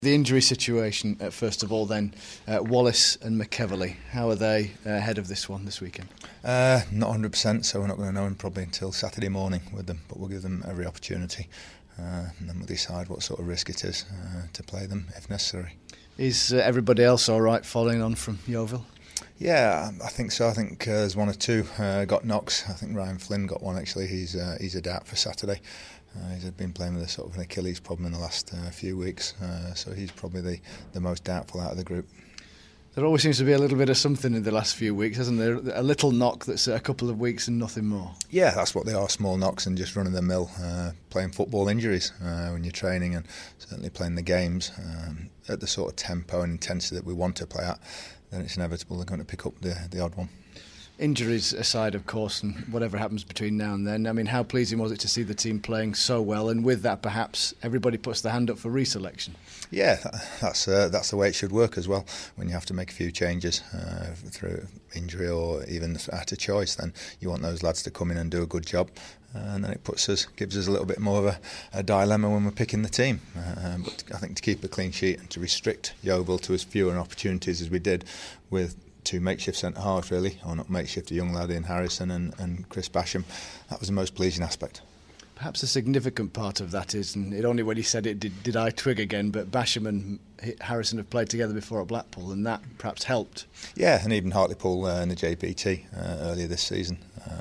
The injury situation, first of all, then Wallace and McEverley. How are they ahead of this one this weekend? Not 100%, so we're not going to know him probably until Saturday morning with them, but we'll give them every opportunity and then we'll decide what sort of risk it is to play them if necessary. Is everybody else all right following on from Yeovil? Yeah, I think so. I think there's one or two got knocks. I think Ryan Flynn got one actually. He's a doubt for Saturday. He's been playing with a sort of an Achilles problem in the last few weeks, so he's probably the most doubtful out of the group. There always seems to be a little bit of something in the last few weeks, hasn't there? A little knock that's a couple of weeks and nothing more. Yeah, that's what they are, small knocks and just running the mill, playing football injuries when you're training and certainly playing the games at the sort of tempo and intensity that we want to play at, then it's inevitable they're going to pick up the odd one. Injuries aside, of course, and whatever happens between now and then, I mean, how pleasing was it to see the team playing so well, and with that perhaps everybody puts their hand up for reselection? Yeah, that's the way it should work as well. When you have to make a few changes through injury or even out of choice, then you want those lads to come in and do a good job, and then it gives us a little bit more of a dilemma when we're picking the team. But I think to keep a clean sheet and to restrict Yeovil to as few opportunities as we did with two makeshift centre halves, really, or not makeshift, a young lad in Harrison and Chris Basham, that was the most pleasing aspect. Perhaps a significant part of that is, and it only when he said it did I twig again, but Basham and Harrison have played together before at Blackpool, and that perhaps helped. Yeah, and even Hartlepool in the JBT earlier this season,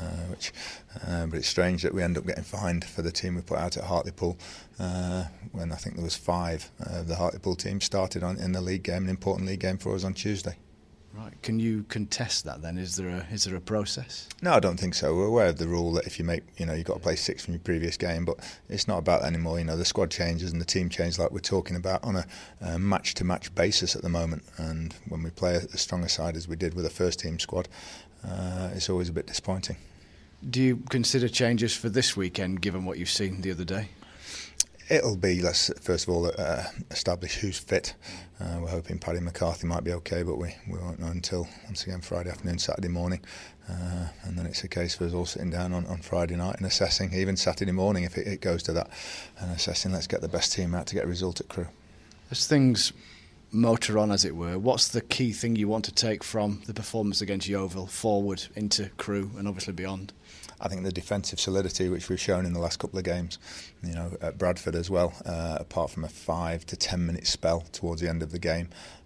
but it's strange that we end up getting fined for the team we put out at Hartlepool when I think there was 5 of the Hartlepool team started in the league game, an important league game for us on Tuesday. Right. Can you contest that then? Is there a process? No, I don't think so. We're aware of the rule that if you make, you've got to play 6 from your previous game, but it's not about that anymore. The squad changes and the team changes like we're talking about on a match-to-match basis at the moment. And when we play as strong a side as we did with a first-team squad, it's always a bit disappointing. Do you consider changes for this weekend, given what you've seen the other day? It'll be, let's first of all establish who's fit. We're hoping Paddy McCarthy might be okay, but we won't know until, once again, Friday afternoon, Saturday morning. And then it's a case for us all sitting down on Friday night and assessing, even Saturday morning if it goes to that, and assessing, let's get the best team out to get a result at Crewe. As things motor on, as it were, what's the key thing you want to take from the performance against Yeovil forward into Crewe and obviously beyond? I think the defensive solidity which we've shown in the last couple of games, at Bradford as well, apart from a 5 to 10 minute spell towards the end of the game,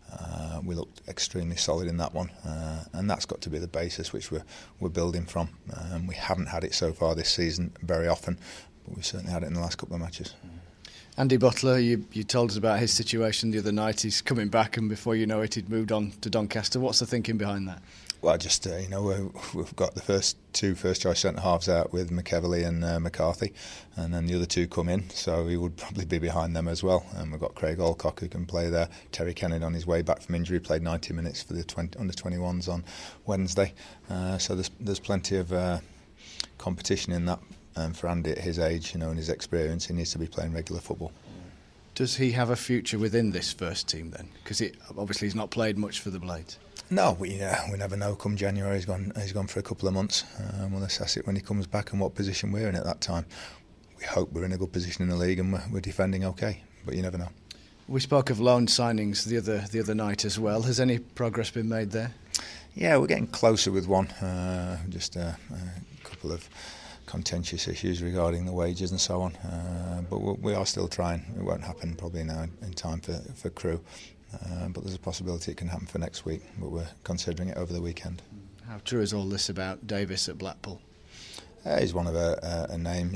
we looked extremely solid in that one, and that's got to be the basis which we're building from. We haven't had it so far this season very often, but we've certainly had it in the last couple of matches. Andy Butler, you told us about his situation the other night. He's coming back, and before you know it, he'd moved on to Doncaster. What's the thinking behind that? Well, just we've got the first choice centre halves out with McEverley and McCarthy, and then the other 2 come in, so he would probably be behind them as well. And we've got Craig Alcock who can play there. Terry Kennedy on his way back from injury played 90 minutes for the under 21s on Wednesday. So there's plenty of competition in that. And for Andy at his age, and his experience, he needs to be playing regular football. Does he have a future within this first team then? Because obviously he's not played much for the Blades. No, we never know. Come January, he's gone for a couple of months. We'll assess it when he comes back and what position we're in at that time. We hope we're in a good position in the league and we're defending okay, but you never know. We spoke of loan signings the other night as well. Has any progress been made there? Yeah, we're getting closer with one. Just a couple of contentious issues regarding the wages and so on, but we are still trying. It won't happen probably now in time for Crewe, but there's a possibility it can happen for next week, but we're considering it over the weekend. How true is all this about Davis at Blackpool? He's one of a name,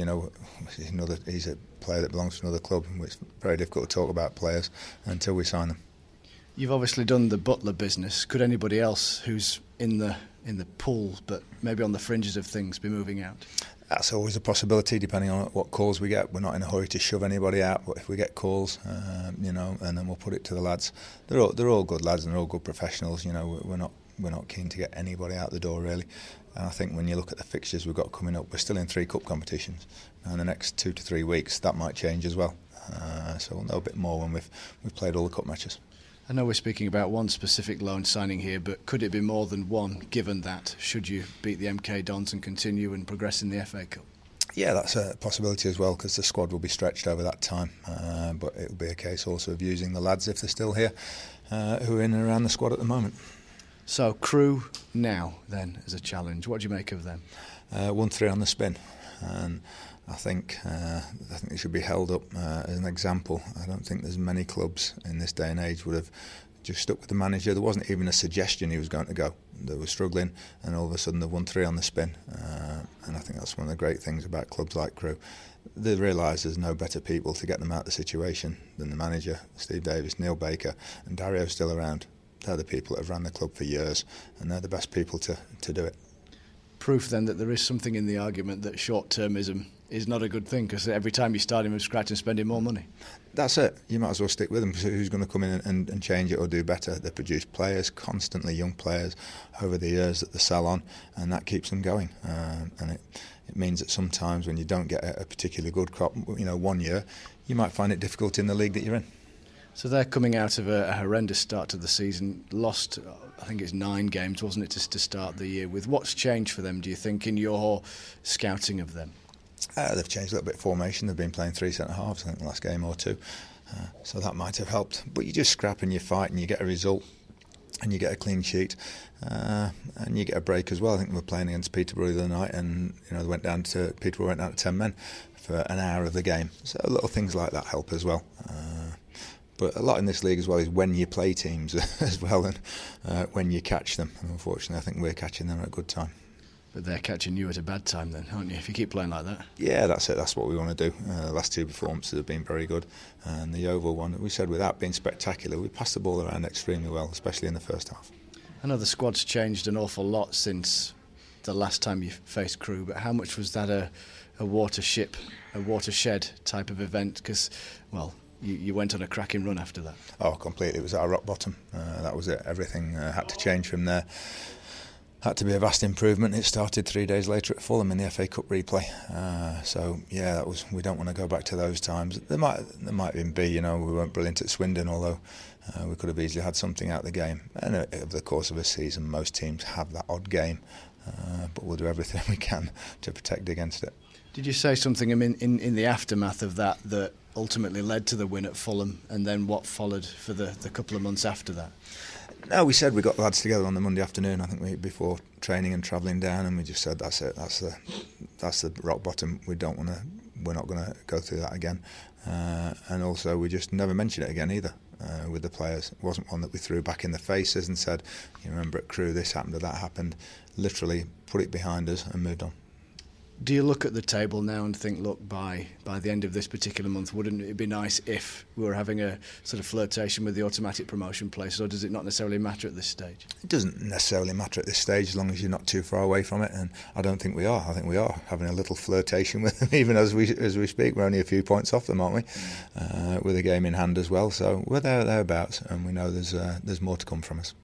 he's a player that belongs to another club. It's very difficult to talk about players until we sign them. You've obviously done the Butler business. Could anybody else who's in the pool but maybe on the fringes of things be moving out? That's always a possibility, depending on what calls we get. We're not in a hurry to shove anybody out, but if we get calls, and then we'll put it to the lads. They're all good lads and they're all good professionals. We're not keen to get anybody out the door really. And I think when you look at the fixtures we've got coming up, we're still in 3 cup competitions. And in the next 2 to 3 weeks, that might change as well. So we'll know a bit more when we've played all the cup matches. I know we're speaking about one specific loan signing here, but could it be more than one, given that, should you beat the MK Dons and continue and progress in the FA Cup? Yeah, that's a possibility as well, because the squad will be stretched over that time. But it will be a case also of using the lads, if they're still here, who are in and around the squad at the moment. So Crewe now, then, as a challenge. What do you make of them? 1-3 on the spin, and I think they should be held up as an example. I don't think there's many clubs in this day and age would have just stuck with the manager. There wasn't even a suggestion he was going to go. They were struggling, and all of a sudden they won 3 on the spin. And I think that's one of the great things about clubs like Crewe. They realise there's no better people to get them out of the situation than the manager, Steve Davis, Neil Baker, and Dario's still around. They're the people that have ran the club for years, and they're the best people to do it. Proof then that there is something in the argument that short-termism is not a good thing, because every time you start him from scratch and spending more money. That's it. You might as well stick with them. Who's going to come in and change it or do better? They produce players, constantly young players, over the years that they sell on, and that keeps them going. And it means that sometimes when you don't get a particularly good crop, 1 year, you might find it difficult in the league that you're in. So they're coming out of a horrendous start to the season, lost, I think it's 9 games, wasn't it, to start the year with. What's changed for them, do you think, in your scouting of them? They've changed a little bit of formation. They've been playing 3 centre-halves, I think, the last game or 2. So that might have helped. But you just scrap and you fight and you get a result and you get a clean sheet and you get a break as well. I think we were playing against Peterborough the other night, and Peterborough went down to 10 men for an hour of the game. So little things like that help as well. But a lot in this league as well is when you play teams as well, and when you catch them. And unfortunately, I think we're catching them at a good time. But they're catching you at a bad time then, aren't you, if you keep playing like that? Yeah, that's it. That's what we want to do. The last 2 performances have been very good. And the Yeovil one, we said without being spectacular, we passed the ball around extremely well, especially in the first half. I know the squad's changed an awful lot since the last time you faced Crewe, but how much was that a watershed type of event? Because, well, you went on a cracking run after that. Oh, completely. It was our rock bottom. That was it. Everything had to change from there. Had to be a vast improvement. It started 3 days later at Fulham in the FA Cup replay. So yeah, that was. We don't want to go back to those times. There might even be. We weren't brilliant at Swindon, although we could have easily had something out of the game. And over the course of a season, most teams have that odd game, but we'll do everything we can to protect against it. Did you say something in the aftermath of that ultimately led to the win at Fulham, and then what followed for the couple of months after that? No, we said we got the lads together on the Monday afternoon, I think before training and travelling down, and we just said that's it, that's the rock bottom. We're not going to go through that again, and also we just never mentioned it again either with the players. It wasn't one that we threw back in the faces and said, you remember at Crewe this happened or that happened. Literally put it behind us and moved on. Do you look at the table now and think, look, by the end of this particular month, wouldn't it be nice if we were having a sort of flirtation with the automatic promotion places, or does it not necessarily matter at this stage? It doesn't necessarily matter at this stage as long as you're not too far away from it, and I don't think we are. I think we are having a little flirtation with them, even as we speak. We're only a few points off them, aren't we? With a game in hand as well, so we're thereabouts, and we know there's more to come from us.